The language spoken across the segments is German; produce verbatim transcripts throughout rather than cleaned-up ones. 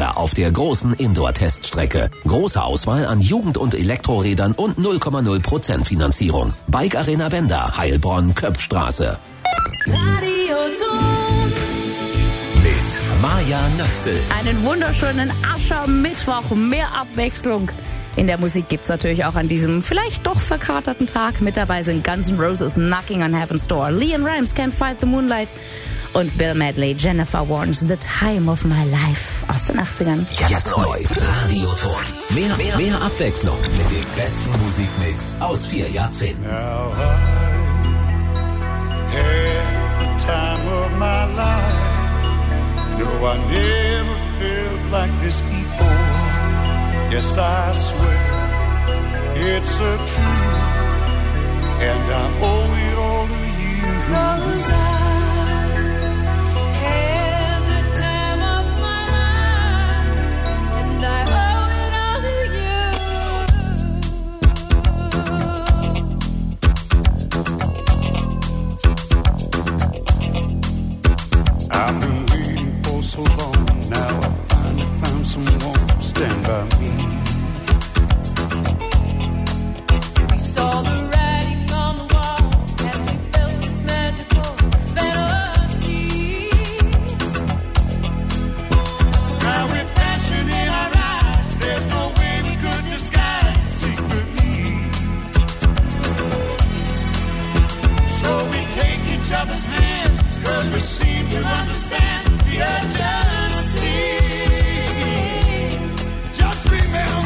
Weltmeister auf der großen Indoor-Teststrecke. Große Auswahl an Jugend- und Elektrorädern und null Komma null Prozent Finanzierung. Bike Arena Bender, Heilbronn, Köpfstraße. Radioton Mit Maja Nötzel. Einen wunderschönen Aschermittwoch, mehr Abwechslung. In der Musik gibt's natürlich auch an diesem vielleicht doch verkaterten Tag. Mit dabei sind Guns N' Roses, Knocking on Heaven's Door, Leanne Rimes, Can't Fight the Moonlight und Bill Medley, Jennifer Warnes, The Time of My Life aus den achtzigern. Jetzt neu, Radioton. Mehr, mehr, mehr Abwechslung mit dem besten Musikmix aus vier Jahrzehnten. Now I had the time of my life. No, I never felt like this before. Yes, I swear it's a truth, and I owe it all to you. 'Cause I had the time of my life, and I owe it all to you. I've been waiting for so long. Now I finally found someone to stand by me. We saw the writing on the wall as we felt this magical fantasy. Now with passion in our eyes, there's no way we could disguise it secretly. So we take each other's hand, 'cause we seem to understand the urgency. Just remember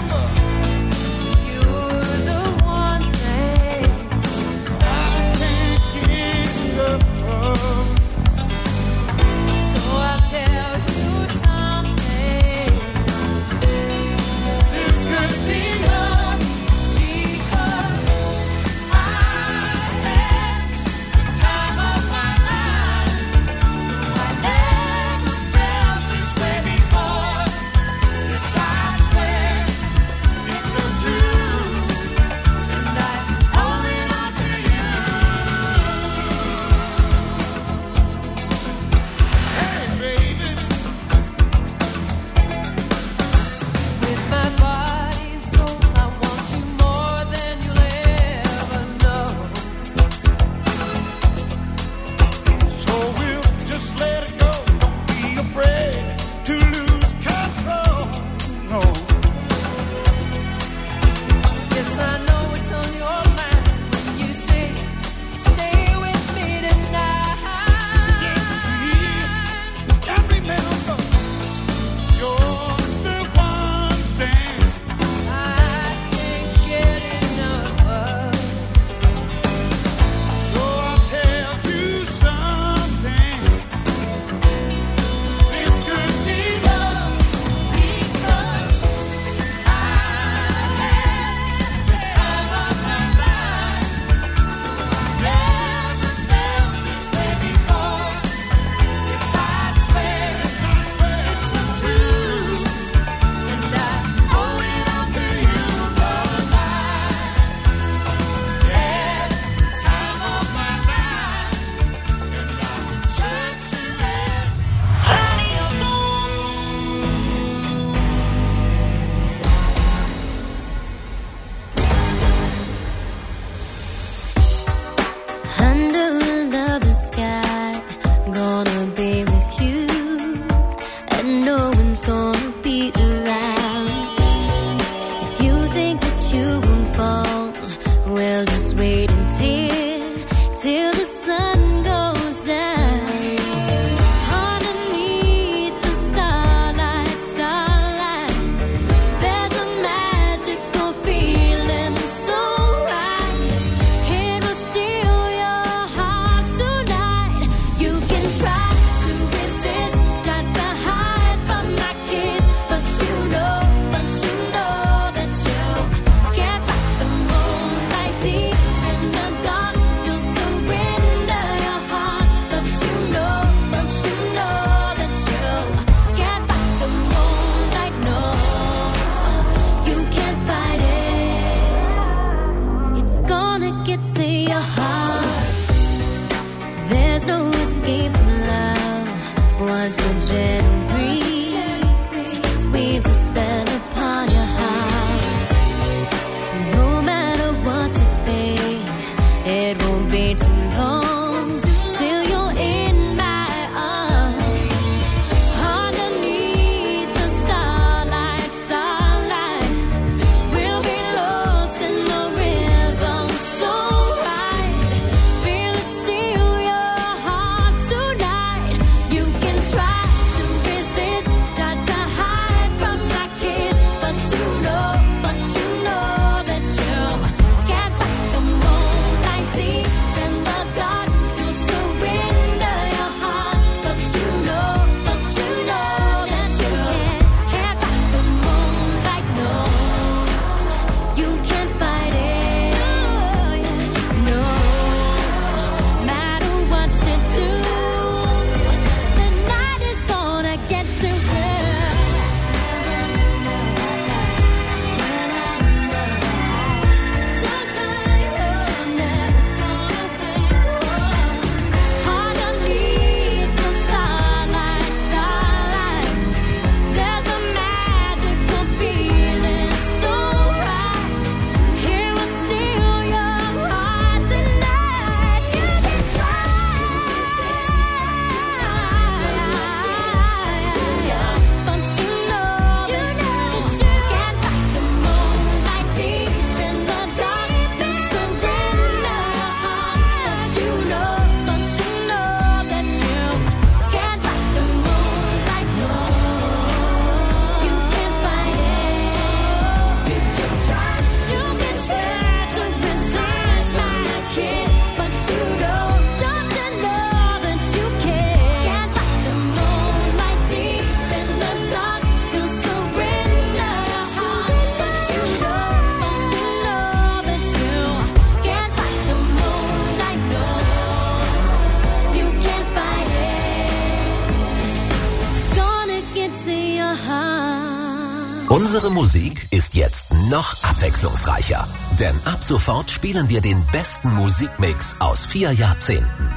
Unsere Musik ist jetzt noch abwechslungsreicher, denn ab sofort spielen wir den besten Musikmix aus vier Jahrzehnten.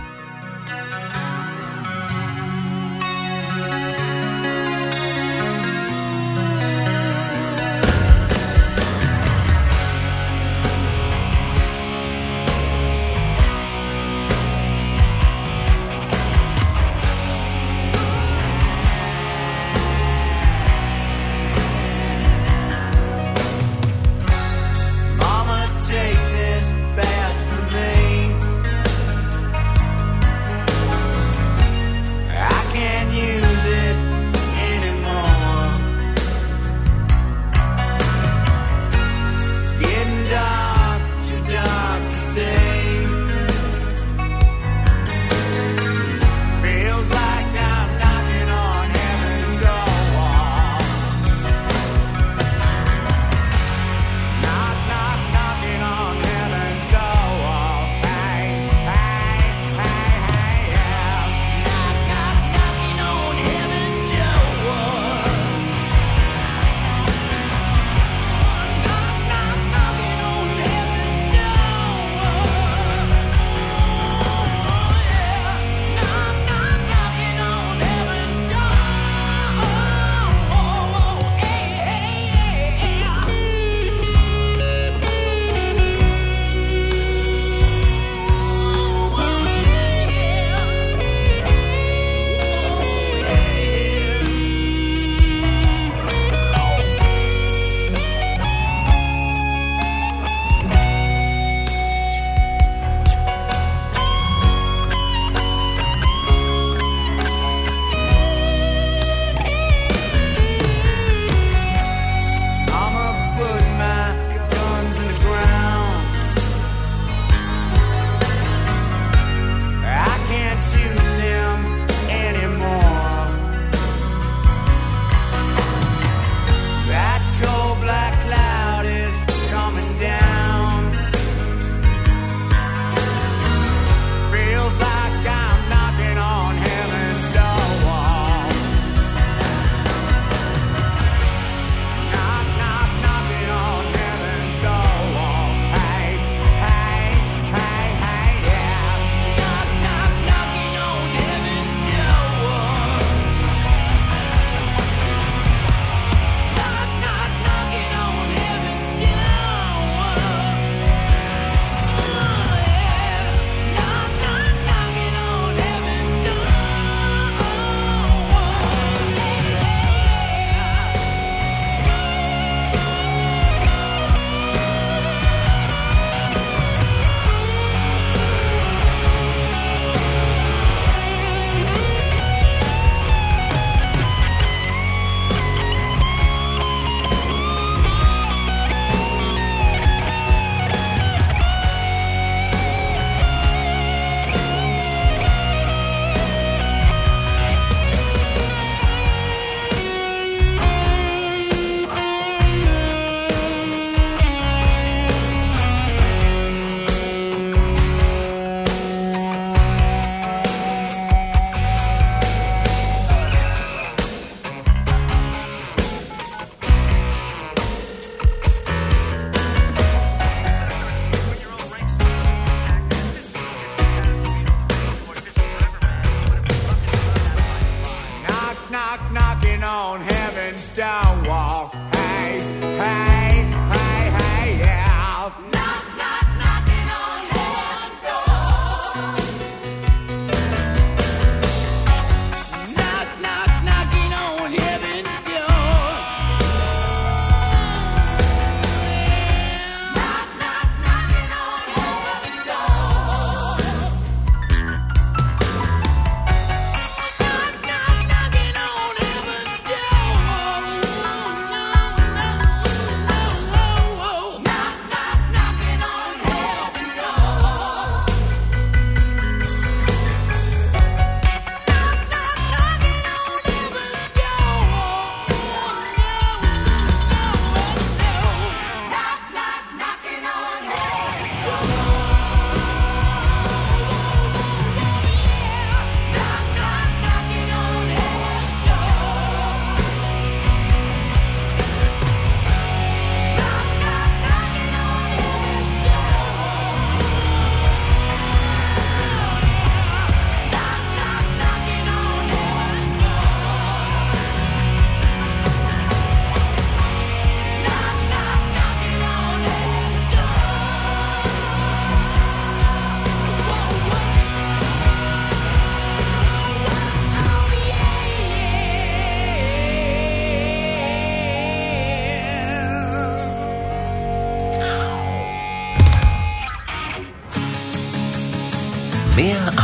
Knock, knock, knocking on heaven's door.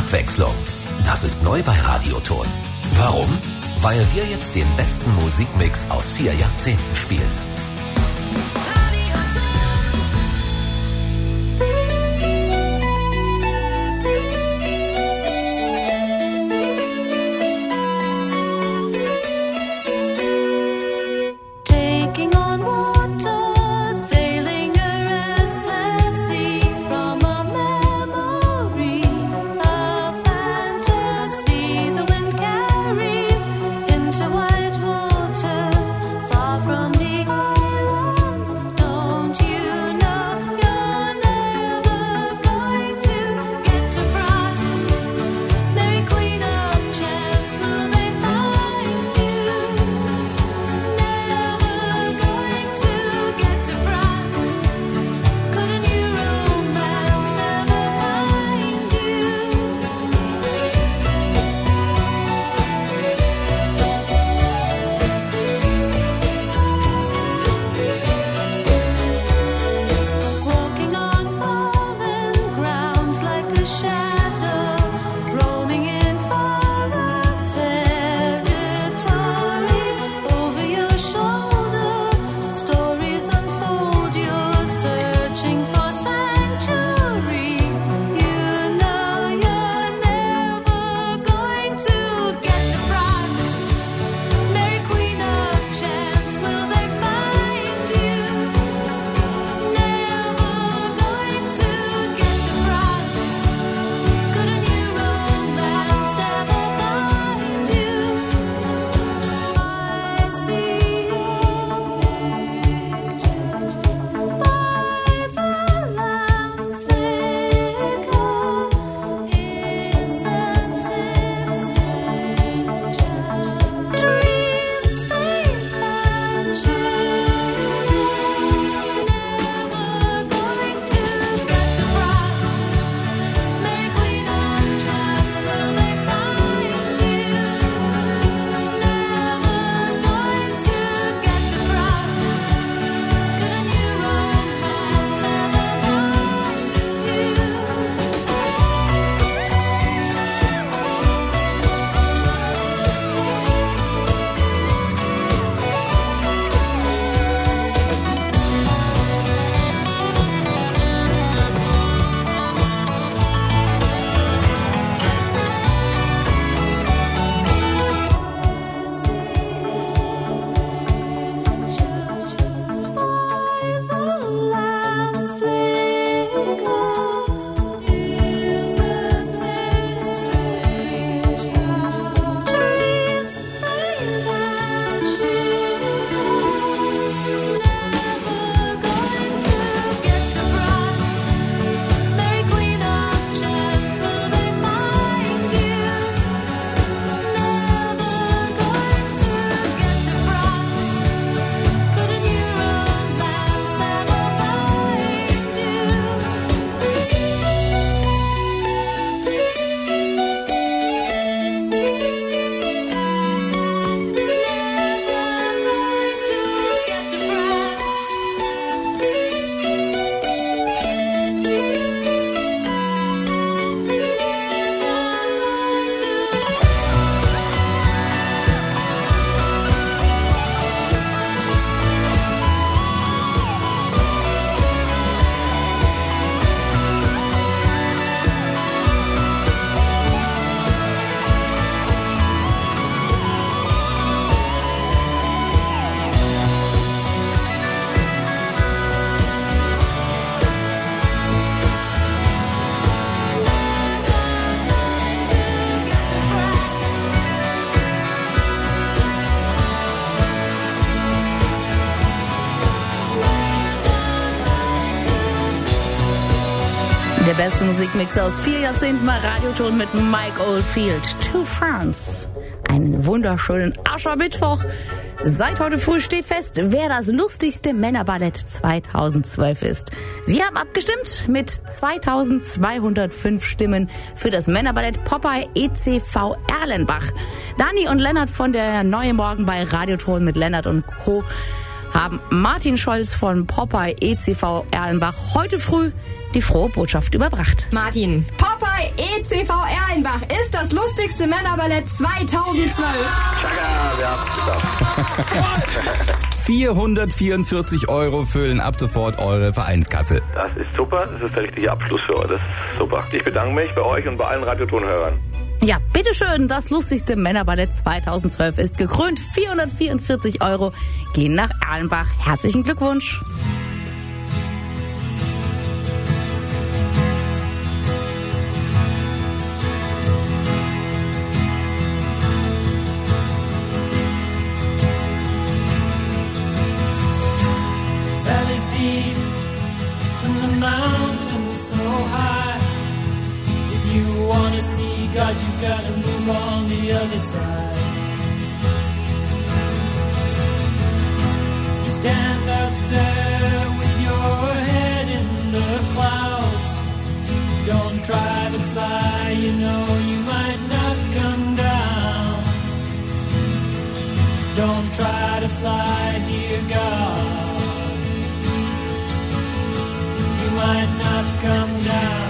Abwechslung. Das ist neu bei Radioton. Warum? Weil wir jetzt den besten Musikmix aus vier Jahrzehnten spielen. Der beste Musikmix aus vier Jahrzehnten bei Radioton mit Mike Oldfield. To France. Einen wunderschönen Aschermittwoch. Seit heute früh steht fest, wer das lustigste Männerballett zweitausendzwölf ist. Sie haben abgestimmt mit zweitausendzweihundertfünf Stimmen für das Männerballett Popeye E C V Erlenbach. Dani und Lennart von der Neue Morgen bei Radioton mit Lennart und Co. haben Martin Scholz von Popeye E C V Erlenbach heute früh die frohe Botschaft überbracht. Martin, Popeye E C V Erlenbach ist das lustigste Männerballett zweitausendzwölf. vierhundertvierundvierzig Euro füllen ab sofort eure Vereinskasse. Das ist super, das ist der richtige Abschluss für euch. Das ist super. Ich bedanke mich bei euch und bei allen Radiotonhörern. Ja, bitteschön, das lustigste Männerballett zweitausendzwölf ist gekrönt. vierhundertvierundvierzig Euro gehen nach Erlenbach. Herzlichen Glückwunsch. Valleys deep and the mountains so high. If you want to see God, you've got to move on the other side. You stand up there with your head in the clouds. Don't try to fly, you know you might not come down. Don't try to fly, dear God. You might not come down.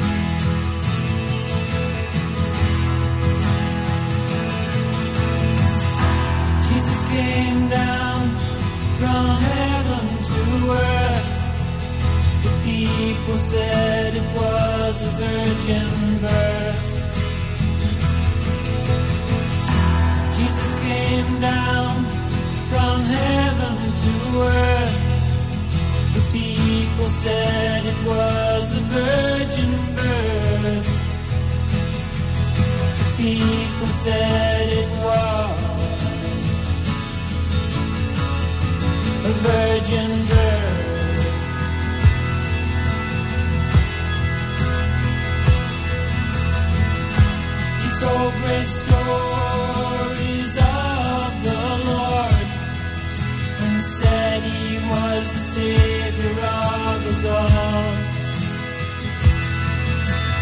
Jesus came down from heaven to earth. The people said it was a virgin birth. Jesus came down from heaven to earth. The people said it was a virgin birth. The people said it was a virgin birth.